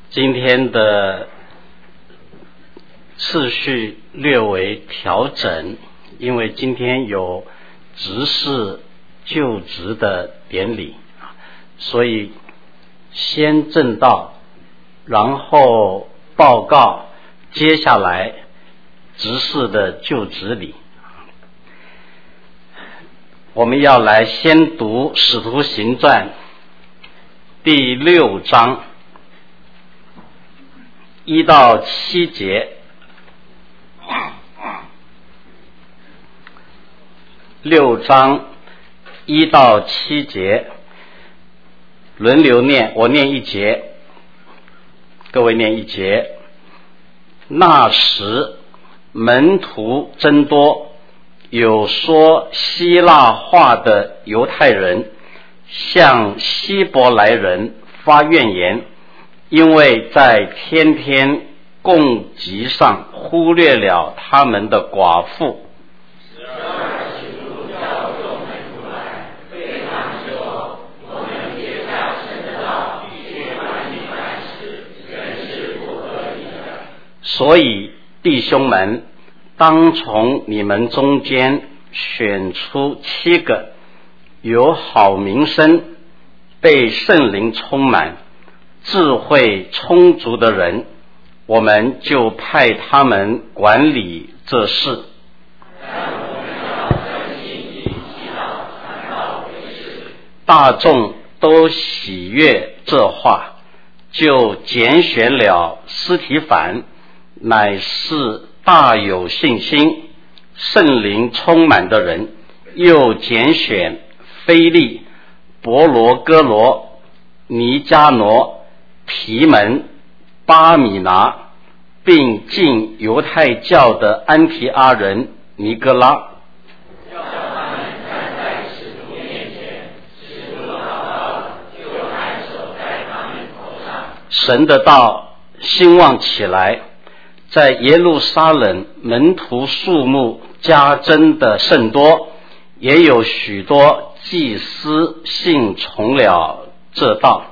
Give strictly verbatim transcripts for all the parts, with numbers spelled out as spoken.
今天的次序略为调整，因为今天有执事就职的典礼，所以先正道，然后报告接下来执事的就职礼。我们要来先读《使徒行传》第六章一到七节，六章一到七节轮流念，我念一节，各位念一节。那时门徒增多，有说希腊话的犹太人向希伯来人发怨言，因为在天天供给上忽略了他们的寡妇。所以弟兄们，当从你们中间选出七个有好名声、被圣灵充满、智慧充足的人，我们就派他们管理这事。大众都喜悦这话，就拣选了司提反，乃是大有信心、圣灵充满的人，又拣选腓利、伯罗哥罗、尼加挪、皮门、巴米拿，并进犹太教的安提阿人尼哥拉。神的道兴旺起来，在耶路撒冷门徒数目加增的甚多，也有许多祭司信从了这道。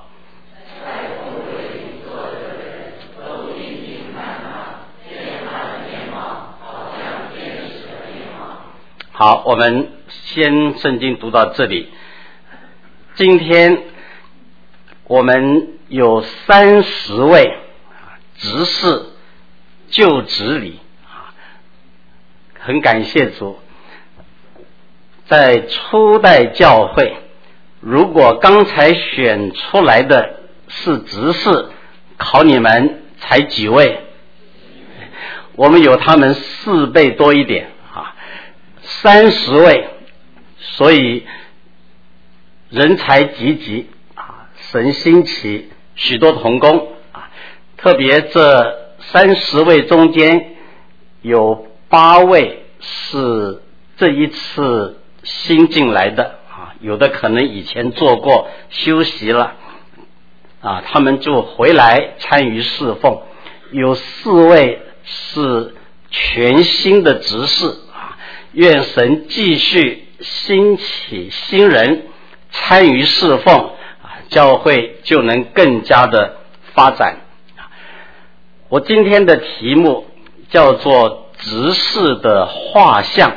好，我们先圣经读到这里。今天我们有三十位执事就职礼，很感谢主。在初代教会，如果刚才选出来的是执事，考你们才几位？我们有他们四倍多一点啊，三十位，所以人才济济啊，神兴起许多同工啊，特别这三十位中间有八位是这一次新进来的啊，有的可能以前做过休息了啊，他们就回来参与侍奉。有四位是全新的执事啊，愿神继续兴起新人参与侍奉啊，教会就能更加的发展。我今天的题目叫做执事的画像。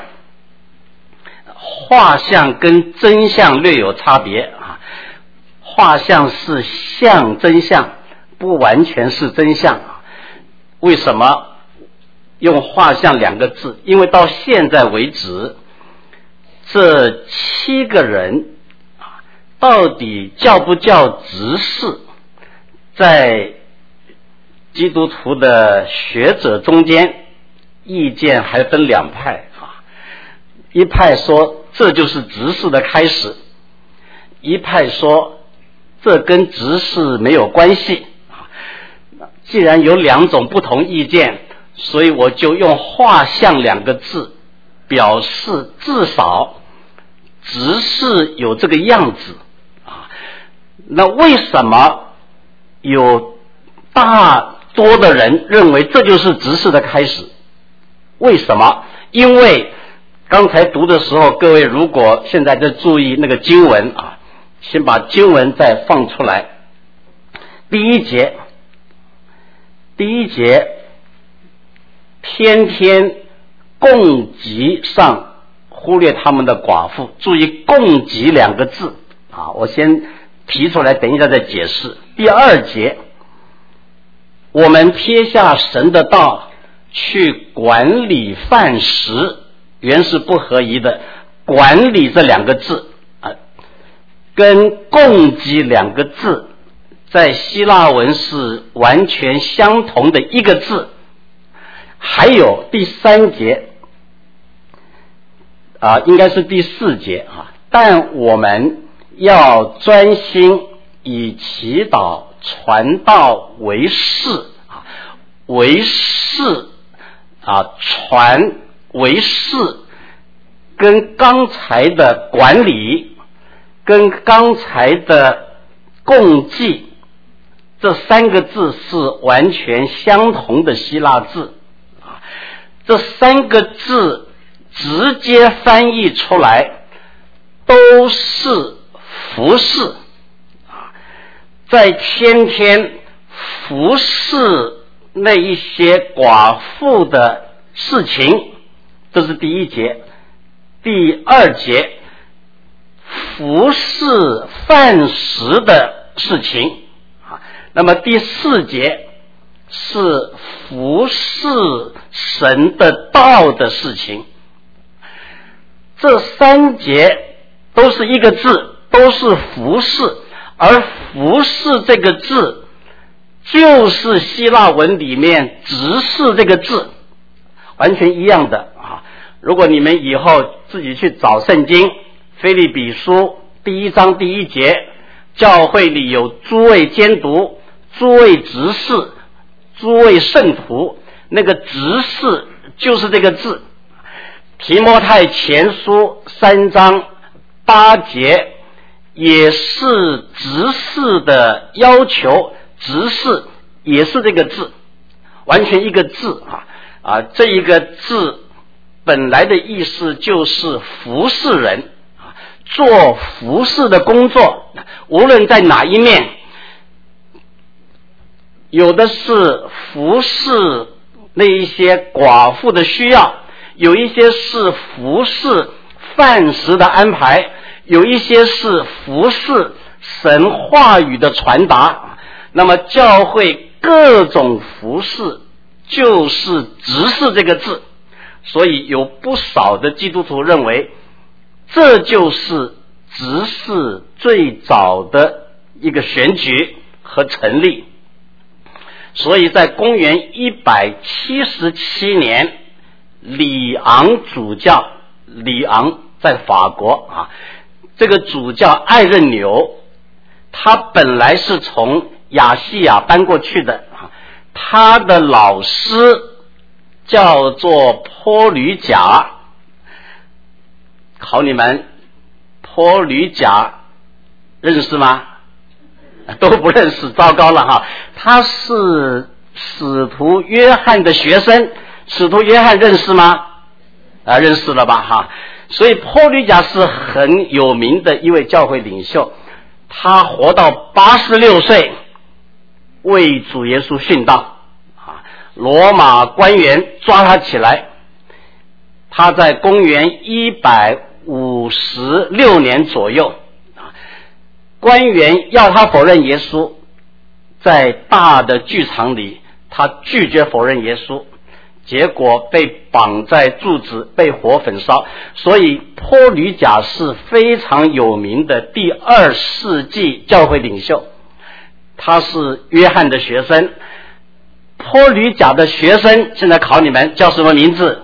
画像跟真相略有差别啊，画像是像真相，不完全是真相啊。为什么用画像两个字？因为到现在为止，这七个人啊，到底叫不叫执事，在基督徒的学者中间意见还分两派啊，一派说这就是执事的开始，一派说这跟执事没有关系啊。既然有两种不同意见，所以我就用画像两个字表示至少执事有这个样子啊。那为什么有大多的人认为这就是执事的开始？为什么？因为刚才读的时候，各位如果现在在注意那个经文啊，先把经文再放出来。第一节， 第一节天天供给上忽略他们的寡妇，注意供给两个字啊，我先提出来，等一下再解释。第二节我们撇下神的道去管理饭食，原是不合宜的。管理这两个字啊，跟供给两个字在希腊文是完全相同的一个字。还有第三节啊，应该是第四节啊，但我们要专心以祈祷传道为事啊，为事啊，传为事，跟刚才的管理跟刚才的供给这三个字是完全相同的希腊字啊，这三个字直接翻译出来都是服侍啊，在天天服侍那一些寡妇的事情，这是第一节。第二节服侍饭食的事情啊，那么第四节是服侍神的道的事情。这三节都是一个字，都是服侍，而服侍这个字就是希腊文里面执事这个字，完全一样的啊。如果你们以后自己去找圣经，腓立比书第一章第一节，教会里有诸位监督、诸位执事、诸位圣徒，那个执事就是这个字。提摩太前书三章八节也是执事的要求，执事也是这个字，完全一个字啊啊，这一个字本来的意思就是服侍人啊，做服侍的工作，无论在哪一面，有的是服侍那一些寡妇的需要，有一些是服侍饭食的安排，有一些是服侍神话语的传达。那么教会各种服侍就是执事这个字，所以有不少的基督徒认为这就是执事最早的一个选举和成立。所以在公元一百七十七年，里昂主教，里昂在法国啊，这个主教艾任纽，他本来是从亚细亚搬过去的啊，他的老师叫做坡吕贾。考你们，坡吕贾认识吗？都不认识，糟糕了哈！他是使徒约翰的学生，使徒约翰认识吗？啊，认识了吧哈！所以坡吕贾是很有名的一位教会领袖，他活到八十六岁，为主耶稣殉道啊！罗马官员抓他起来，他在公元一百五十六年左右，官员要他否认耶稣，在大的剧场里他拒绝否认耶稣，结果被绑在柱子，被火焚烧。所以坡吕贾是非常有名的第二世纪教会领袖，他是约翰的学生。坡吕贾的学生现在考你们叫什么名字？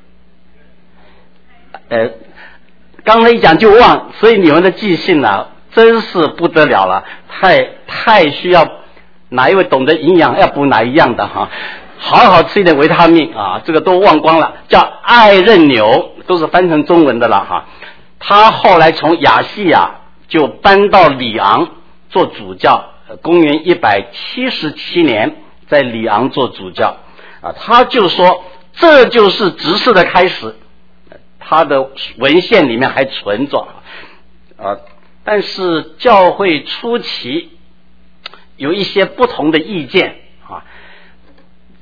呃，刚才一讲就忘，所以你们的记性啊真是不得了了，太太需要哪一位懂得营养要补哪一样的哈，好好吃一点维他命啊，这个都忘光了。叫艾任纽，都是翻成中文的了哈。他后来从亚细亚就搬到里昂做主教，公元一百七十七年在里昂做主教啊。他就说这就是执事的开始，他的文献里面还存着啊。但是教会初期有一些不同的意见啊。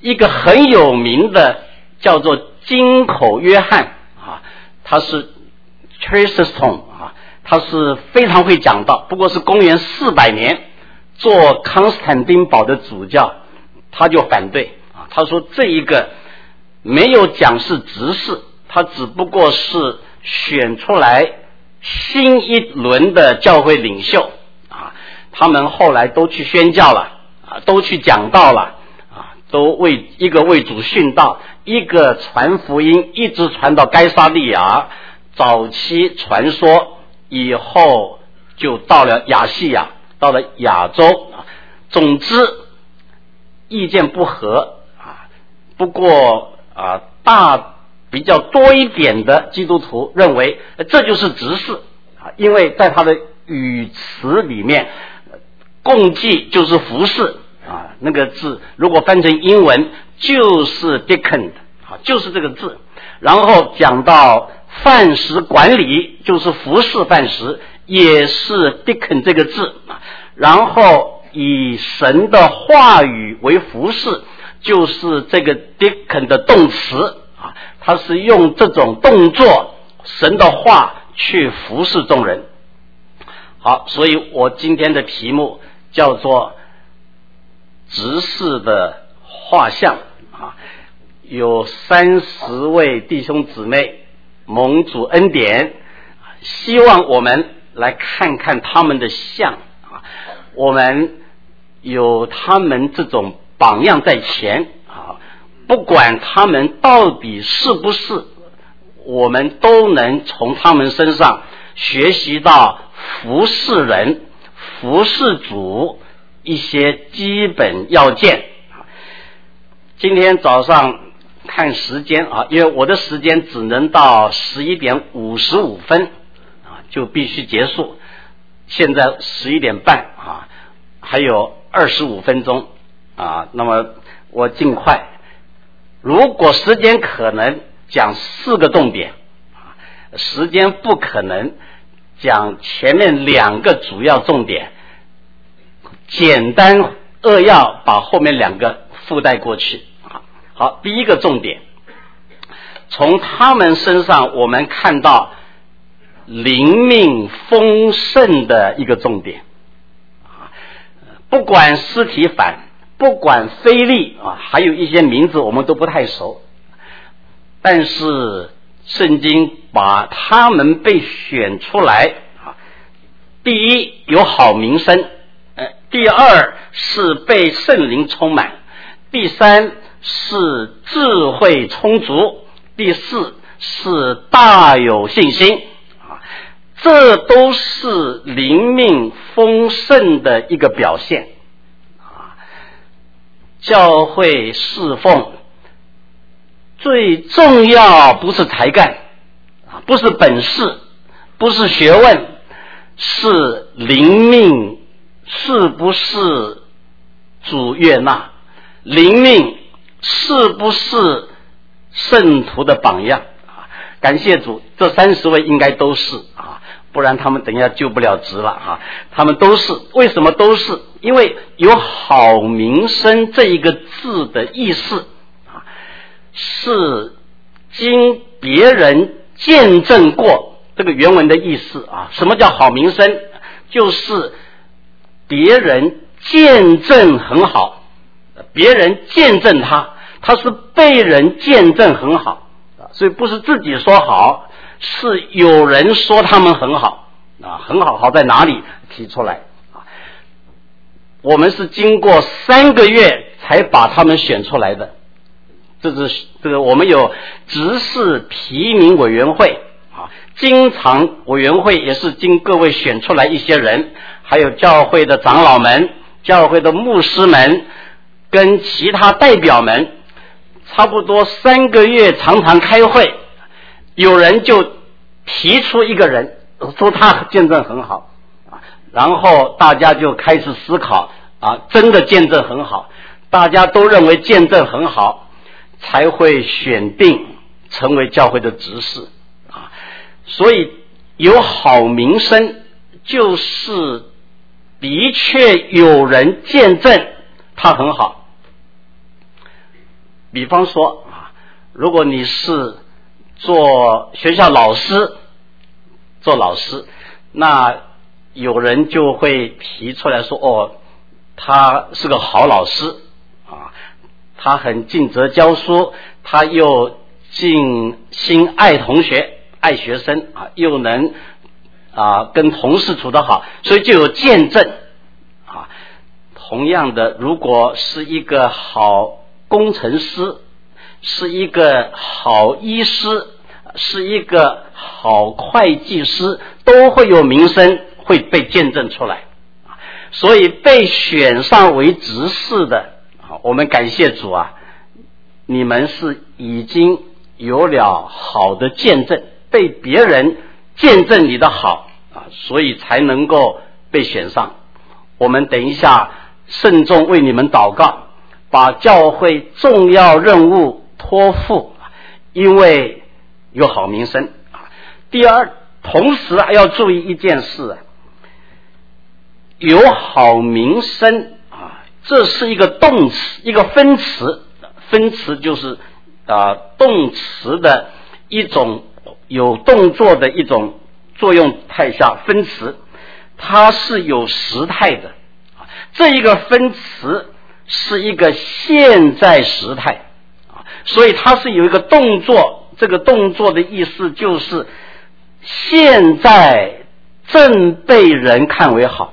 一个很有名的叫做金口约翰啊，他是 Chrysostom 啊，他是非常会讲道，不过是公元四百年做康斯坦丁堡的主教，他就反对啊，他说这一个没有讲是执事，他只不过是选出来新一轮的教会领袖啊，他们后来都去宣教了啊，都去讲道了啊，都为一个为主殉道，一个传福音，一直传到该撒利亚，早期传说以后就到了亚细亚，到了亚洲啊。总之意见不合啊，不过啊大比较多一点的基督徒认为这就是执事啊，因为在他的语词里面，供祭就是服侍啊，那个字如果翻成英文就是 deacon 啊，就是这个字。然后讲到饭食管理，就是服侍饭食，也是 deacon 这个字啊。然后以神的话语为服侍，就是这个 deacon 的动词啊，它是用这种动作，神的话去服侍众人。好，所以我今天的题目叫做执事的画像啊，有三十位弟兄姊妹蒙主恩典，希望我们来看看他们的像啊，我们有他们这种榜样在前啊，不管他们到底是不是，我们都能从他们身上学习到服侍人、服侍主一些基本要件。今天早上看时间啊，因为我的时间只能到十一点五十五分啊，就必须结束。现在十一点半啊，还有二十五分钟啊，那么我尽快。如果时间可能讲四个重点啊，时间不可能讲前面两个主要重点，简单扼要把后面两个附带过去啊。好，第一个重点，从他们身上我们看到灵命丰盛的一个重点啊，不管司提反，不管腓利啊，还有一些名字我们都不太熟，但是圣经把他们被选出来啊，第一有好名声，呃，第二是被圣灵充满，第三是智慧充足，第四是大有信心啊，这都是灵命丰盛的一个表现啊。教会侍奉最重要不是才干啊，不是本事，不是学问，是灵命是不是主悦纳，灵命是不是圣徒的榜样啊？感谢主，这三十位应该都是啊，不然他们等一下就不了职了啊。他们都是，为什么都是？因为有好名声这一个字的意思啊，是经别人见证过，这个原文的意思啊。什么叫好名声？就是别人见证很好，别人见证他，他是被人见证很好，所以不是自己说好，是有人说他们很好啊，很好，好在哪里提出来啊？我们是经过三个月才把他们选出来的，这是这个我们有执事提名委员会啊，经常委员会也是经各位选出来一些人，还有教会的长老们、教会的牧师们跟其他代表们，差不多三个月常常开会，有人就提出一个人说他见证很好啊，然后大家就开始思考啊，真的见证很好，大家都认为见证很好，才会选定成为教会的执事啊。所以有好名声，就是的确有人见证他很好。 比方说啊，如果你是做学校老师，做老师，那有人就会提出来说，哦，他是个好老师啊，他很尽责教书，他又尽心爱同学爱学生啊，又能啊跟同事处得好，所以就有见证啊。同样的，如果是一个好工程师，是一个好医师，是一个好会计师，都会有名声，会被见证出来。所以被选上为执事的，我们感谢主啊，你们是已经有了好的见证，被别人见证你的好啊，所以才能够被选上。我们等一下慎重为你们祷告，把教会重要任务托付，因为有好名声。第二，同时还要注意一件事，有好名声啊，这是一个动词，一个分词，分词就是啊动词的一种有动作的一种作用态下分词，它是有时态的。这一个分词是一个现在时态啊，所以它是有一个动作，这个动作的意思就是现在正被人看为好。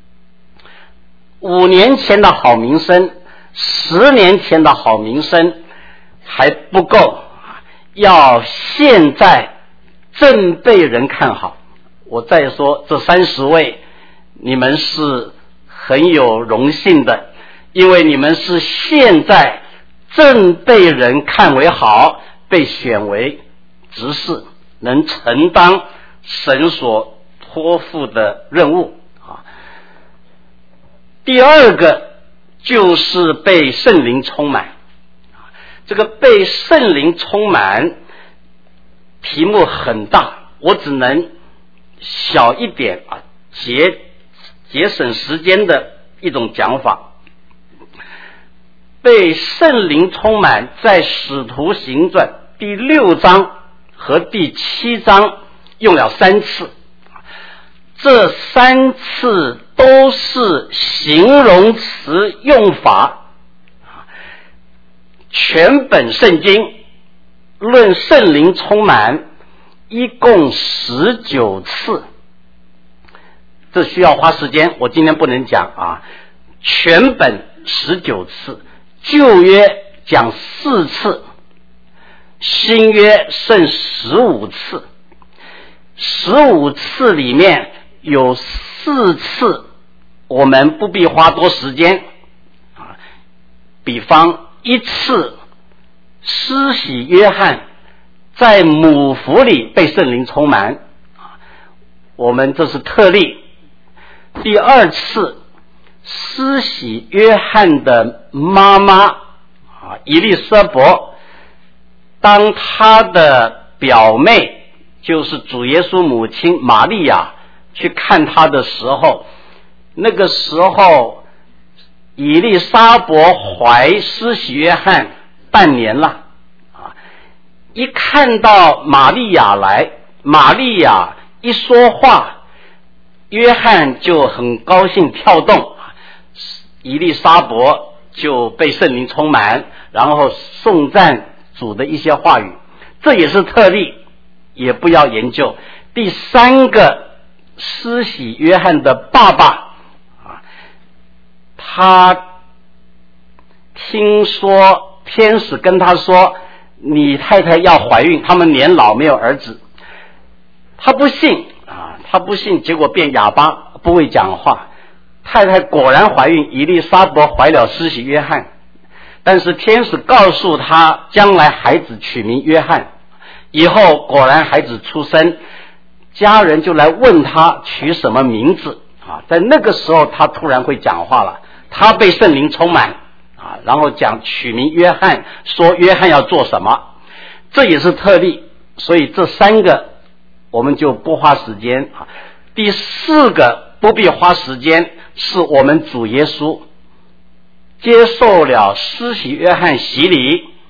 五年前的好名声，十年前的好名声还不够，要现在正被人看好。我再说这三十位，你们是很有荣幸的，因为你们是现在正被人看为好，被选为执事，能承担神所托付的任务啊。第二个就是被圣灵充满，这个被圣灵充满题目很大，我只能小一点啊，节节省时间的一种讲法。被圣灵充满在使徒行传第六章和第七章用了三次，这三次都是形容词用法。全本圣经论圣灵充满一共十九次，这需要花时间，我今天不能讲啊。全本十九次，旧约讲四次，新约剩十五次。十五次里面有四次我们不必花多时间啊，比方一次施洗约翰在母腹里被圣灵充满，我们这是特例。第二次施洗约翰的妈妈啊，以利沙伯，当她的表妹就是主耶稣母亲玛利亚去看他的时候，那个时候以利沙伯怀施洗约翰半年了啊，一看到玛利亚来，玛利亚一说话，约翰就很高兴跳动，以利沙伯就被圣灵充满，然后颂赞主的一些话语，这也是特例，也不要研究。第三个，施洗约翰的爸爸啊，他听说天使跟他说你太太要怀孕，他们年老没有儿子，他不信啊，他不信，结果变哑巴，不会讲话。太太果然怀孕，以利沙伯怀了施洗约翰，但是天使告诉他将来孩子取名约翰，以后果然孩子出生，家人就来问他取什么名字啊，在那个时候他突然会讲话了，他被圣灵充满啊，然后讲取名约翰，说约翰要做什么，这也是特例，所以这三个我们就不花时间啊。第四个不必花时间，是我们主耶稣接受了施洗约翰洗礼，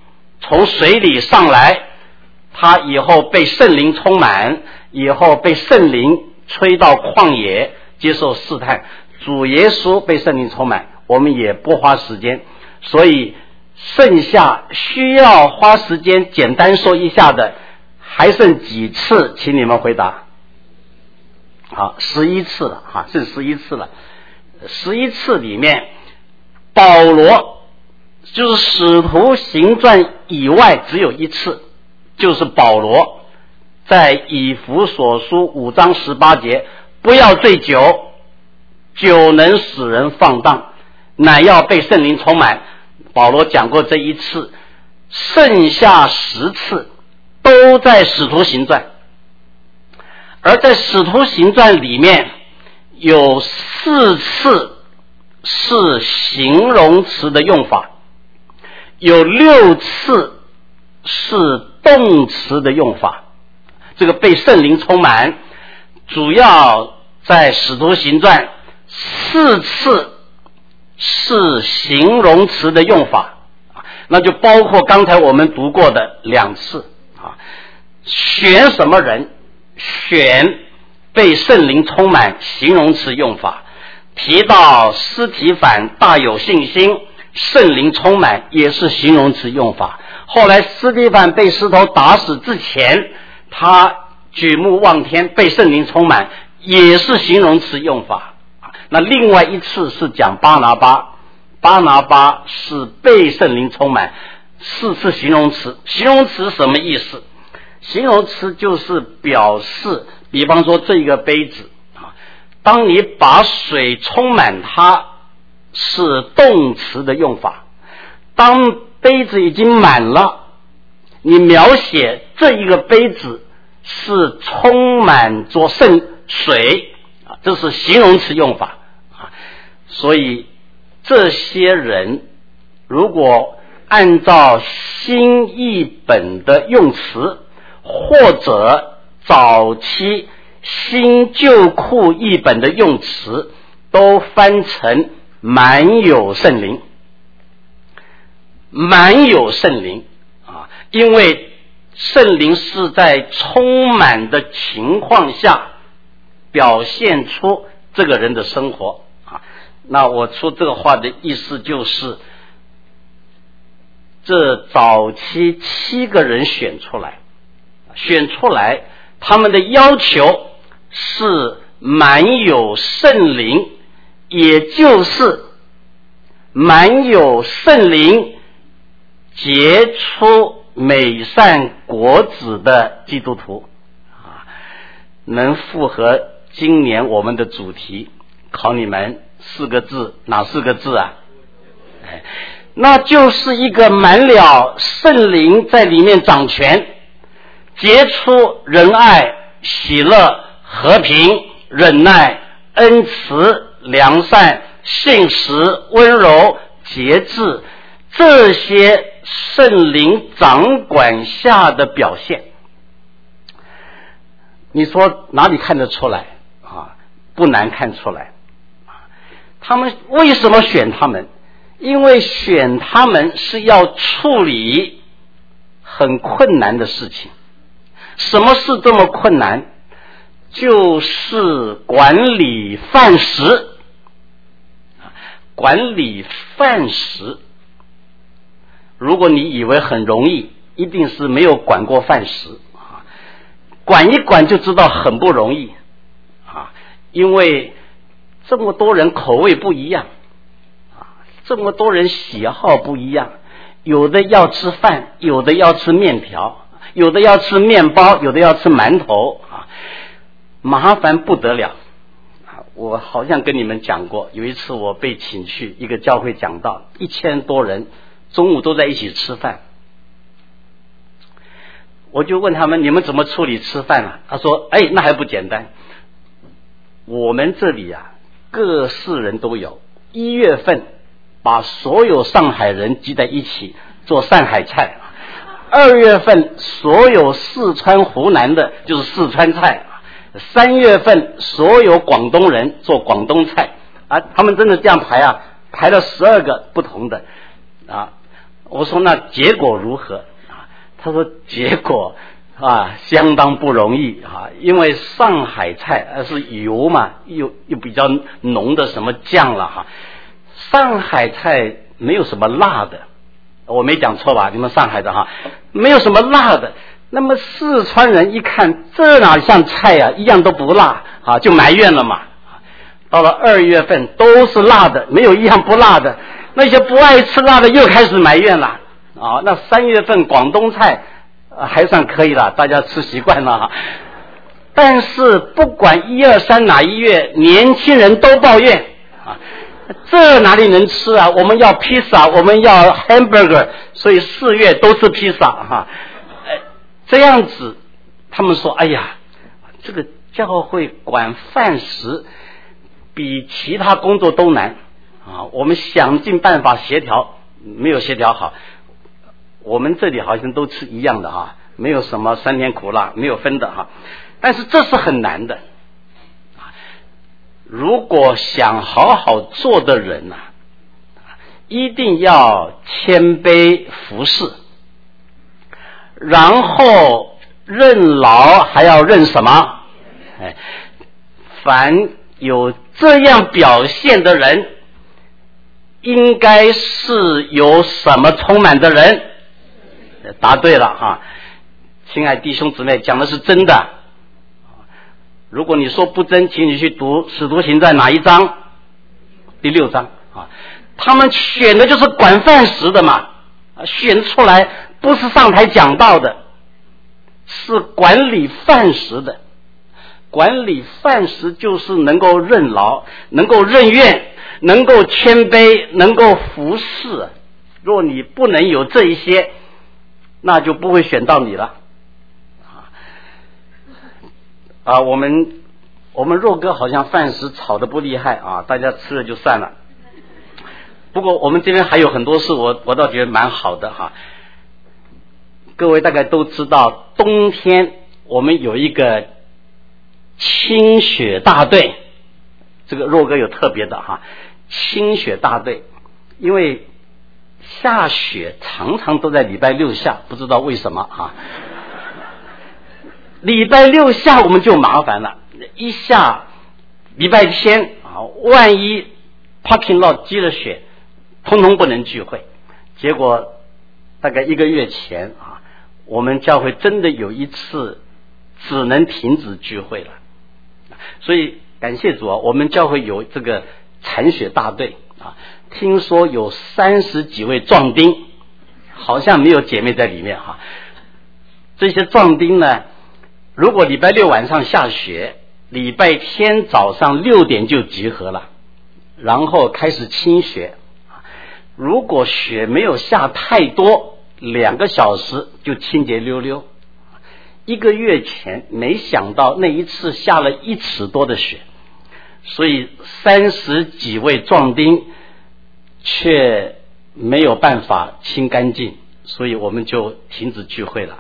从水里上来，他以后被圣灵充满，以后被圣灵吹到旷野接受试探。主耶稣被圣灵充满，我们也不花时间，所以剩下需要花时间简单说一下的还剩几次，请你们回答。好，十一次了哈，剩十一次了。十一次里面，保罗就是使徒行传以外只有一次，就是保罗在以弗所书五章十八节，不要醉酒，酒能使人放荡，乃要被圣灵充满。保罗讲过这一次，剩下十次都在使徒行传。而在使徒行传里面有四次是形容词的用法，有六次是动词的用法。这个被圣灵充满主要在使徒行传，四次是形容词的用法，那就包括刚才我们读过的两次啊。选什么人？选被圣灵充满形容词用法。提到司提反大有信心，圣灵充满也是形容词用法。后来司提反被石头打死之前，他举目望天被圣灵充满也是形容词用法。那另外一次是讲巴拿巴，巴拿巴是被圣灵充满，四次形容词。形容词什么意思？形容词就是表示，比方说这个杯子啊，当你把水充满它，是动词的用法。当杯子已经满了，你描写这一个杯子是充满着圣水啊，这是形容词用法啊。所以这些人如果按照新译本的用词，或者早期新旧库译本的用词，都翻成满有圣灵，满有圣灵啊，因为圣灵是在充满的情况下表现出这个人的生活啊。那我出这个话的意思就是，这早期七个人选出来，选出来他们的要求是满有圣灵，也就是满有圣灵结出美善果子的基督徒啊，能符合今年我们的主题。考你们四个字，哪四个字啊？哎，那就是一个满了圣灵在里面掌权，结出仁爱、喜乐、和平、忍耐、恩慈、良善、信实、温柔、节制，这些圣灵掌管下的表现。你说哪里看得出来啊？不难看出来。他们为什么选他们？因为选他们是要处理很困难的事情。什么事这么困难？就是管理饭食。管理饭食，如果你以为很容易，一定是没有管过饭食啊。管一管就知道很不容易啊，因为这么多人口味不一样啊，这么多人喜好不一样，有的要吃饭，有的要吃面条，有的要吃面包，有的要吃馒头啊，麻烦不得了。我好像跟你们讲过，有一次我被请去一个教会讲道，一千多人中午都在一起吃饭，我就问他们，你们怎么处理吃饭啊？他说，哎，那还不简单，我们这里啊各市人都有，一月份把所有上海人集在一起做上海菜，二月份所有四川湖南的就是四川菜，三月份所有广东人做广东菜啊，他们真的这样排啊，排了十二个不同的啊。我说那结果如何？ 他说结果啊相当不容易啊，因为上海菜呃是油嘛，又又比较浓的什么酱了哈。上海菜没有什么辣的，我没讲错吧？你们上海的哈，没有什么辣的。那么四川人一看这哪像菜啊，一样都不辣啊，就埋怨了嘛。到了二月份都是辣的，没有一样不辣的。那些不爱吃辣的又开始埋怨了啊。那三月份广东菜、呃、还算可以了，大家吃习惯了哈。但是不管一二三哪一月，年轻人都抱怨啊，这哪里能吃啊？我们要披萨，我们要 hamburger， 所以四月都吃披萨哈。这样子，他们说：“哎呀，这个教会管饭食比其他工作都难啊！我们想尽办法协调，没有协调好。我们这里好像都吃一样的哈，没有什么酸甜苦辣，没有分的哈。但是这是很难的。如果想好好做的人呐、啊，一定要谦卑服侍。”然后任劳还要任什么？哎，凡有这样表现的人，应该是由什么充满的人？答对了哈，亲爱弟兄姊妹，讲的是真的。如果你说不真，请你去读《使徒行传》哪一章？第六章啊，他们选的就是管饭食的嘛，选出来。不是上台讲道的，是管理饭食的。管理饭食就是能够任劳，能够任怨，能够谦卑，能够服侍。若你不能有这一些，那就不会选到你了。啊，我们我们若哥好像饭食炒得不厉害啊，大家吃了就算了。不过我们这边还有很多事，我我倒觉得蛮好的哈。各位大概都知道，冬天我们有一个清雪大队，这个若哥有特别的哈，清雪大队，因为下雪常常都在礼拜六下，不知道为什么啊。礼拜六下我们就麻烦了，一下礼拜天啊，万一 parking lot 积了雪，通通不能聚会。结果大概一个月前啊，我们教会真的有一次只能停止聚会了。所以感谢主啊，我们教会有这个铲雪大队啊，听说有三十几位壮丁，好像没有姐妹在里面哈。这些壮丁呢，如果礼拜六晚上下雪，礼拜天早上六点就集合了，然后开始清雪。如果雪没有下太多，两个小时就清洁溜溜。一个月前没想到那一次下了一尺多的雪，所以三十几位壮丁却没有办法清干净，所以我们就停止聚会了。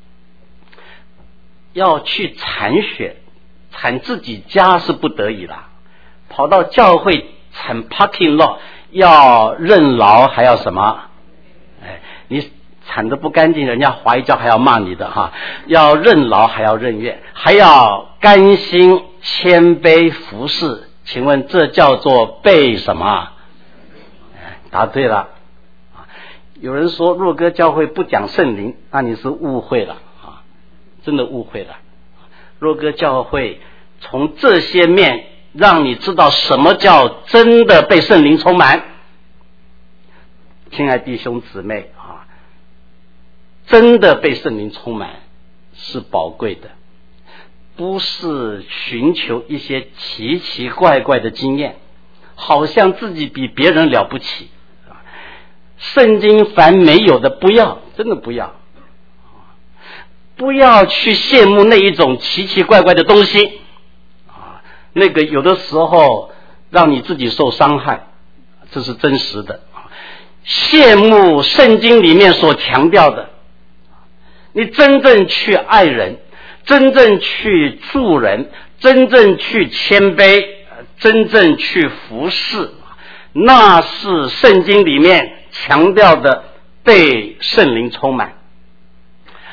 要去铲雪，铲自己家是不得已的，跑到教会铲 parking lot 要任劳还要什么？哎，你铲得不干净，人家滑一跤还要骂你的哈，要任劳还要任怨，还要甘心谦卑服侍。请问这叫做被什么？答对了。有人说若哥教会不讲圣灵，那你是误会了啊，真的误会了。若哥教会从这些面让你知道什么叫真的被圣灵充满。亲爱弟兄姊妹啊，真的被圣灵充满是宝贵的，不是寻求一些奇奇怪怪的经验，好像自己比别人了不起。圣经凡没有的不要，真的不要，不要去羡慕那一种奇奇怪怪的东西啊，那个有的时候让你自己受伤害，这是真实的。羡慕圣经里面所强调的，你真正去爱人，真正去助人，真正去谦卑，真正去服侍，那是圣经里面强调的被圣灵充满。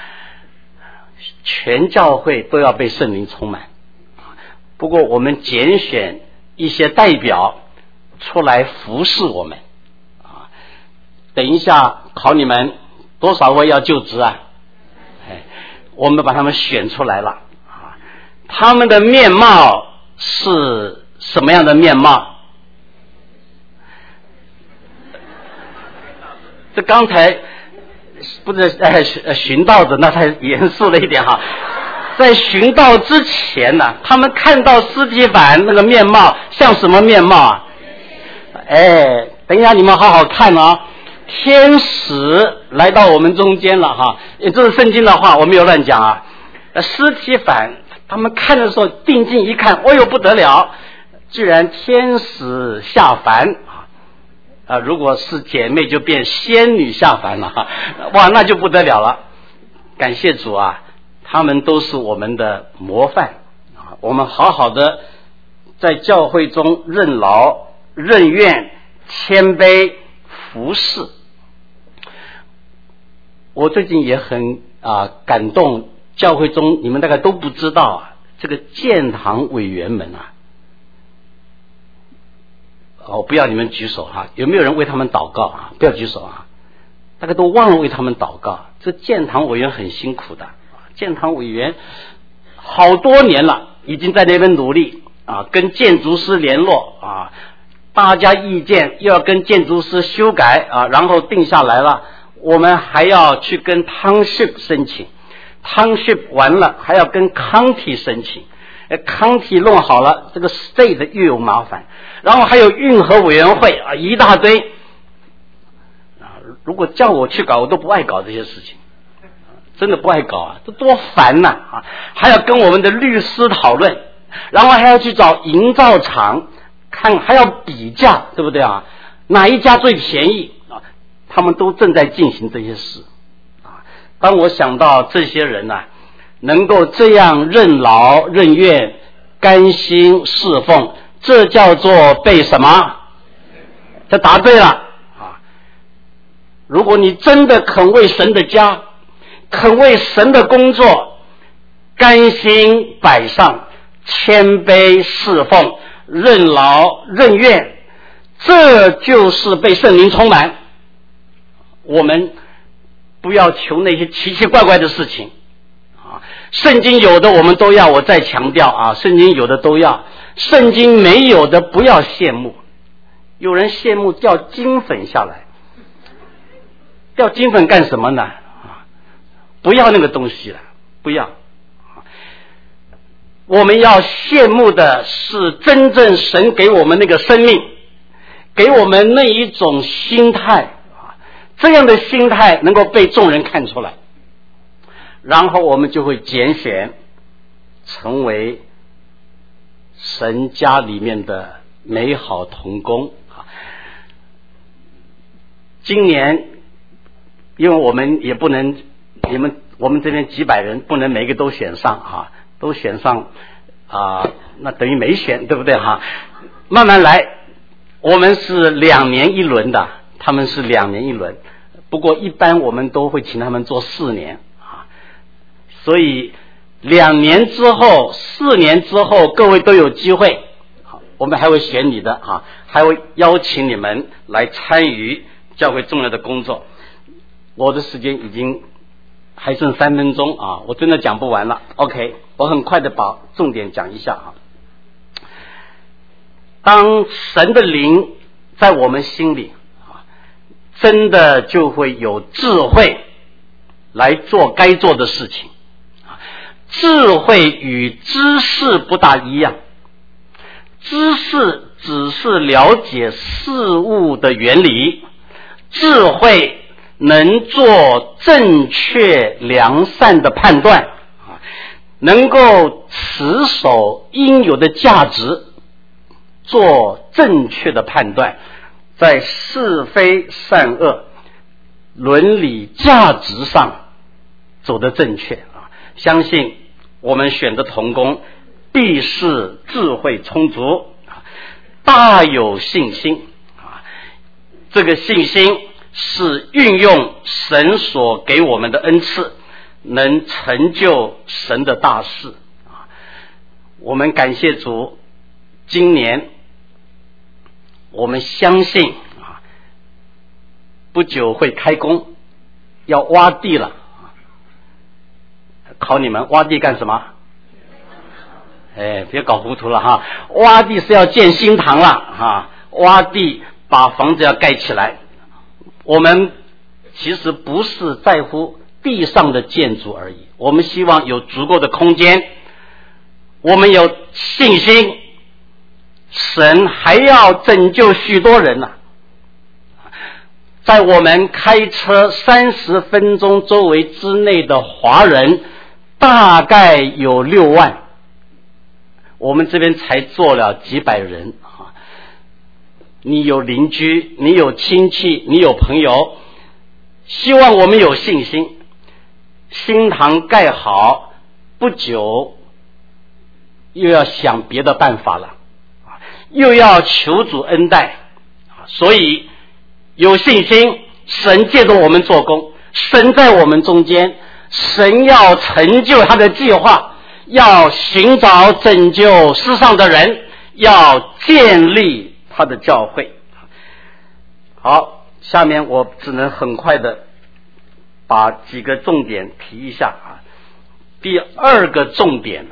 全教会都要被圣灵充满。不过我们拣选一些代表出来服侍我们啊。等一下考你们多少位要就职啊？哎，我们把他们选出来了啊。他们的面貌是什么样的面貌？这刚才不是呃寻道者，那太严肃了一点哈。在寻道之前呢、啊，他们看到司提反那个面貌像什么面貌啊？哎，等一下你们好好看啊！天使来到我们中间了哈，也这是圣经的话，我没有乱讲啊。司提反他们看的时候定睛一看，哦呦不得了，居然天使下凡啊！啊，如果是姐妹就变仙女下凡了哈，哇，那就不得了了。感谢主啊！他们都是我们的模范啊！我们好好的在教会中任劳任怨、谦卑服侍。我最近也很啊感动，教会中你们大概都不知道啊，这个建堂委员们啊，哦，不要你们举手哈、啊，有没有人为他们祷告啊？不要举手啊，大概都忘了为他们祷告。这建堂委员很辛苦的。建堂委员好多年了，已经在那边努力啊，跟建筑师联络啊，大家意见又要跟建筑师修改啊，然后定下来了。我们还要去跟 township 申请 ，township 完了还要跟 county 申请，呃 county 弄好了，这个 state 又有麻烦，然后还有运河委员会啊，一大堆啊。如果叫我去搞，我都不爱搞这些事情。真的不爱搞啊，这多烦呐 啊, 啊！还要跟我们的律师讨论，然后还要去找营造厂看，还要比价，对不对啊？哪一家最便宜啊？他们都正在进行这些事啊。当我想到这些人呐、啊，能够这样任劳任怨、甘心侍奉，这叫做被什么？这答对了啊！如果你真的肯为神的家，肯为神的工作甘心摆上，谦卑侍奉，任劳任怨，这就是被圣灵充满。我们不要求那些奇奇怪怪的事情啊，圣经有的我们都要，我再强调啊，圣经有的都要，圣经没有的不要羡慕。有人羡慕掉金粉下来，掉金粉干什么呢？不要那个东西了，不要。我们要羡慕的是真正神给我们那个生命，给我们那一种心态，这样的心态能够被众人看出来，然后我们就会拣选成为神家里面的美好同工。今年因为我们也不能你们我们这边几百人不能每个都选上哈，都选上啊，那等于没选，对不对哈？慢慢来，我们是两年一轮的，他们是两年一轮，不过一般我们都会请他们做四年啊，所以两年之后、四年之后，各位都有机会，我们还会选你的啊，还会邀请你们来参与教会重要的工作。我的时间已经还剩三分钟啊，我真的讲不完了。OK， 我很快的把重点讲一下啊。当神的灵在我们心里啊，真的就会有智慧来做该做的事情。智慧与知识不大一样，知识只是了解事物的原理，智慧能做正确良善的判断，能够持守应有的价值，做正确的判断，在是非善恶、伦理价值上走得正确啊！相信我们选的同工必是智慧充足，大有信心啊！这个信心是运用神所给我们的恩赐， 能成就神的大事啊！我们感谢主，今年我们相信啊，不久会开工，要挖地了。考你们挖地干什么？哎，别搞糊涂了哈！挖地是要建新堂了哈，挖地把房子要盖起来。我们其实不是在乎地上的建筑而已，我们希望有足够的空间，我们有信心，神还要拯救许多人呢、啊。在我们开车三十分钟周围之内的华人大概有六万，我们这边才做了几百人啊。你有邻居，你有亲戚，你有朋友，希望我们有信心。新堂盖好不久，又要想别的办法了，又要求主恩待，所以有信心，神借着我们做工，神在我们中间，神要成就他的计划，要寻找拯救世上的人，要建立他的教会。好，下面我只能很快的把几个重点提一下啊。第二个重点，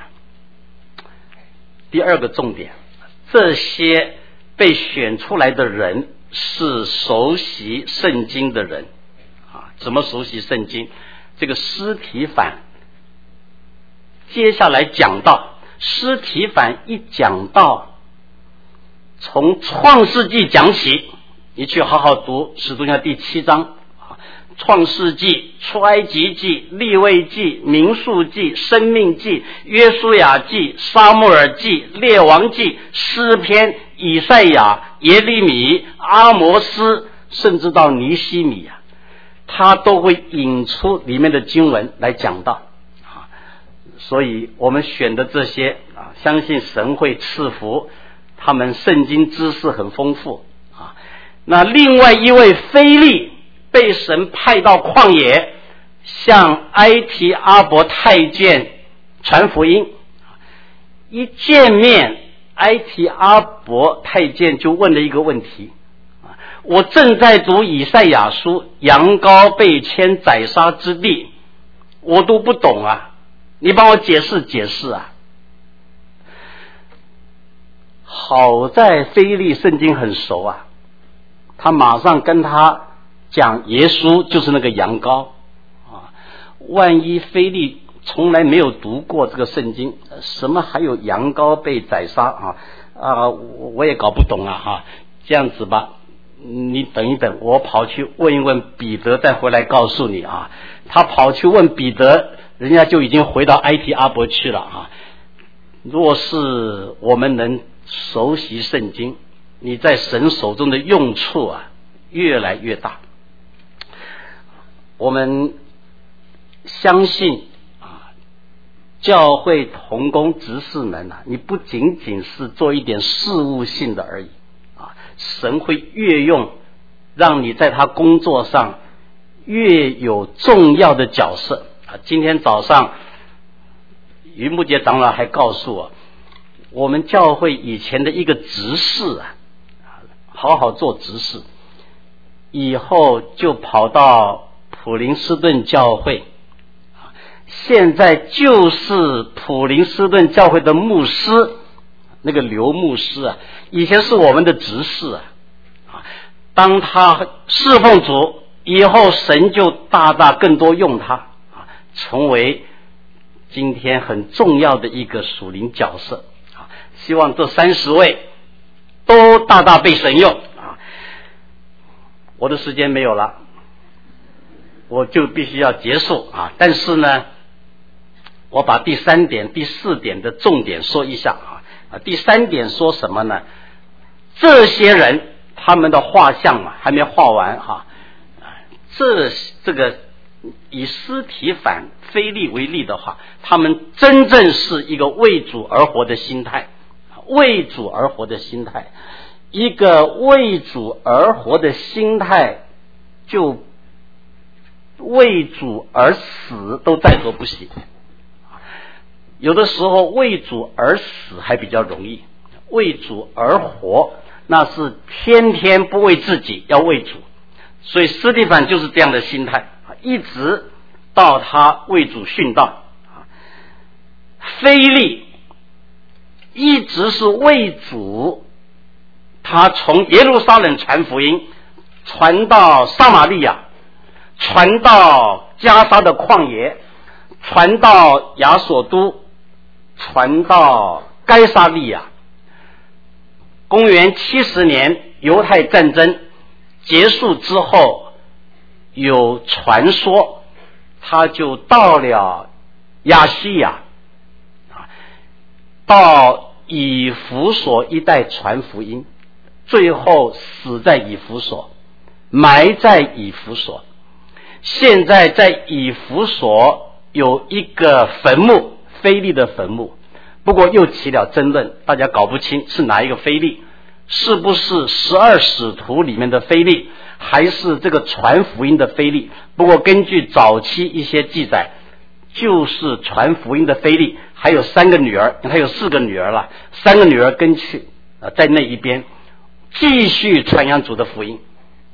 第二个重点，这些被选出来的人是熟悉圣经的人啊。怎么熟悉圣经？这个司提反接下来讲到，司提反一讲到，从创世纪讲起，你去好好读使徒行传第七章，创世纪、出埃及记、利未记、民数记、生命记、约书亚记、撒母耳记、列王记、诗篇、以赛亚、耶利米、阿摩斯，甚至到尼希米啊，他都会引出里面的经文来讲到啊。所以我们选的这些啊，相信神会赐福他们，圣经知识很丰富啊。那另外一位腓利被神派到旷野，向埃提阿伯太监传福音。一见面，埃提阿伯太监就问了一个问题：我正在读以赛亚书，羊羔被牵宰杀之地，我都不懂啊，你帮我解释解释啊。好在腓利圣经很熟啊，他马上跟他讲耶稣就是那个羊羔啊。万一腓利从来没有读过这个圣经，什么还有羊羔被宰杀啊啊，我也搞不懂啊哈。这样子吧，你等一等，我跑去问一问彼得，再回来告诉你啊。他跑去问彼得，人家就已经回到埃提阿伯去了啊。若是我们能熟悉圣经，你在神手中的用处啊越来越大。我们相信啊，教会同工执事们啊，你不仅仅是做一点事务性的而已啊，神会越用，让你在他工作上越有重要的角色啊。今天早上于木杰长老还告诉我，我们教会以前的一个执事啊，好好做执事，以后就跑到普林斯顿教会，现在就是普林斯顿教会的牧师，那个刘牧师啊，以前是我们的执事啊。当他侍奉主以后，神就大大更多用他啊，成为今天很重要的一个属灵角色啊。希望这三十位都大大被神用啊。我的时间没有了，我就必须要结束啊！但是呢，我把第三点、第四点的重点说一下啊。啊，第三点说什么呢？这些人他们的画像嘛还没画完哈、啊。这这个以司提反、腓利为例的话，他们真正是一个为主而活的心态，为主而活的心态，一个为主而活的心态就为主而死都在所不惜。有的时候为主而死还比较容易，为主而活那是天天不为自己，要为主。所以司提反就是这样的心态，一直到他为主殉道。腓利一直是为主，他从耶路撒冷传福音，传到撒玛利亚，传到加沙的旷野，传到亚索都，传到该撒利亚。公元七十年犹太战争结束之后，有传说他就到了亚细亚，到以弗所一带传福音，最后死在以弗所，埋在以弗所。现在在以弗所有一个坟墓，腓利的坟墓，不过又起了争论，大家搞不清是哪一个腓利，是不是十二使徒里面的腓利，还是这个传福音的腓利。不过根据早期一些记载，就是传福音的腓利，还有三个女儿，他有四个女儿了，三个女儿跟去在那一边继续传扬主的福音。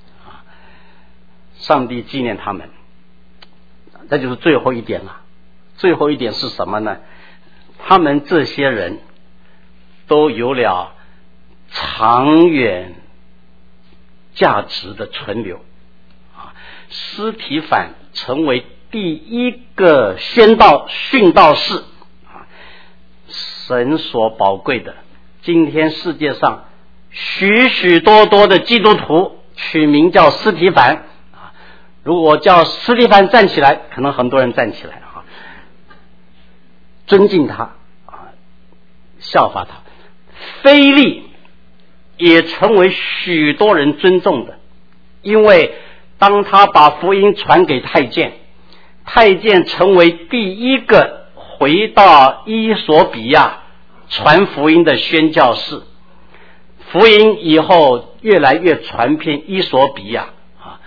上帝纪念他们。这就是最后一点了。最后一点是什么呢？他们这些人都有了长远价值的存留。司提反成为第一个先道殉道士，神所宝贵的。今天世界上许许多多的基督徒取名叫司提反，如果叫司提反站起来，可能很多人站起来啊，尊敬他啊，效法他。腓利也成为许多人尊重的，因为当他把福音传给太监，太监成为第一个回到伊索比亚传福音的宣教士。福音以后越来越传遍伊索比亚啊，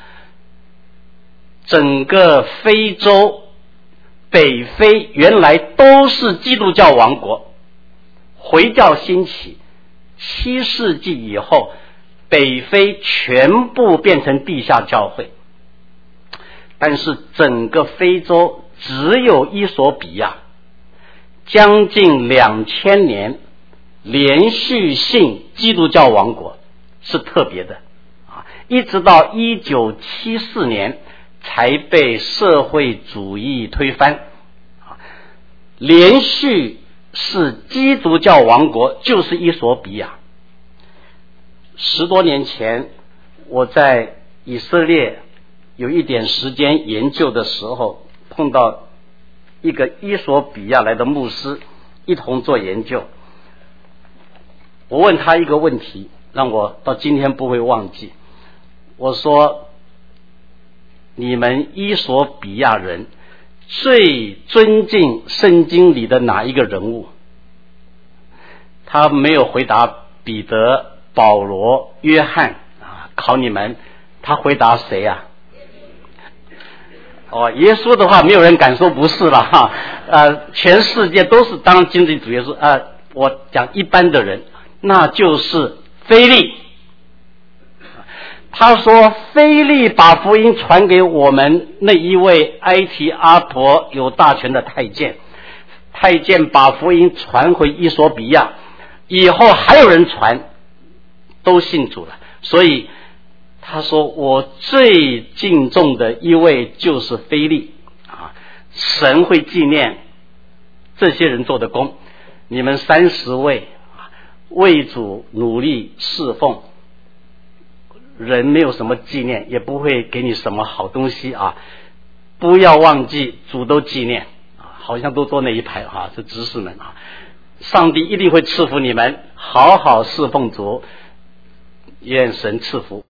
整个非洲北非原来都是基督教王国，回教兴起，七世纪以后北非全部变成地下教会，但是整个非洲只有伊索比亚将近两千年连续性基督教王国，是特别的啊，一直到一九七四年才被社会主义推翻啊，连续是基督教王国就是伊索比亚。十多年前我在以色列有一点时间研究的时候，碰到一个伊索比亚来的牧师，一同做研究。我问他一个问题，让我到今天不会忘记。我说，你们伊索比亚人最尊敬圣经里的哪一个人物？他没有回答彼得、保罗、约翰啊，考你们，他回答谁啊？哦，耶稣的话没有人敢说不是了哈，呃，全世界都是当经济主耶稣啊、呃。我讲一般的人，那就是腓利。他说腓利把福音传给我们那一位埃提阿婆有大权的太监，太监把福音传回伊索比亚，以后还有人传，都信主了。所以他说我最敬重的一位就是腓利啊，神会纪念这些人做的功。你们三十位为主努力侍奉，人没有什么纪念，也不会给你什么好东西啊！不要忘记主都纪念啊，好像都坐那一排啊，是执事们啊。上帝一定会赐福你们，好好侍奉主，愿神赐福。